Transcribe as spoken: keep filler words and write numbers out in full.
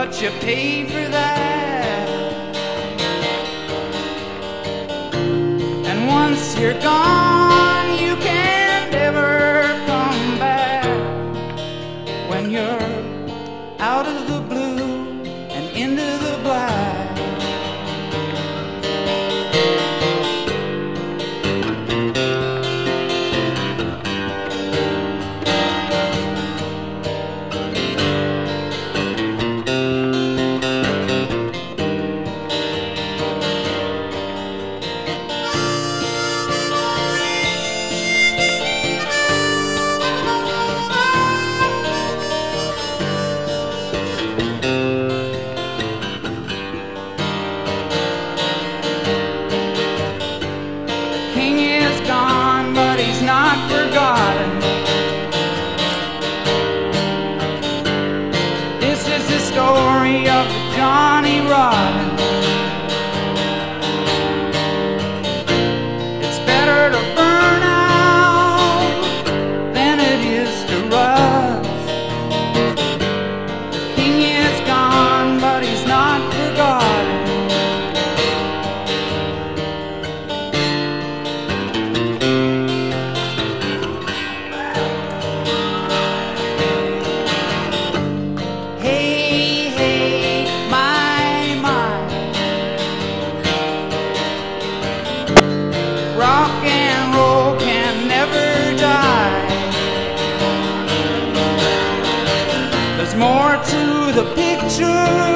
but you pay for that. And once you're gone, you can't ever come back. When you're out of the blue and into the black. Not forgotten. This is the story of Johnny Rotten. It's better to burn out than it is to rust. The king is gone, but he's not forgotten. Rock and roll can never die. There's more to the picture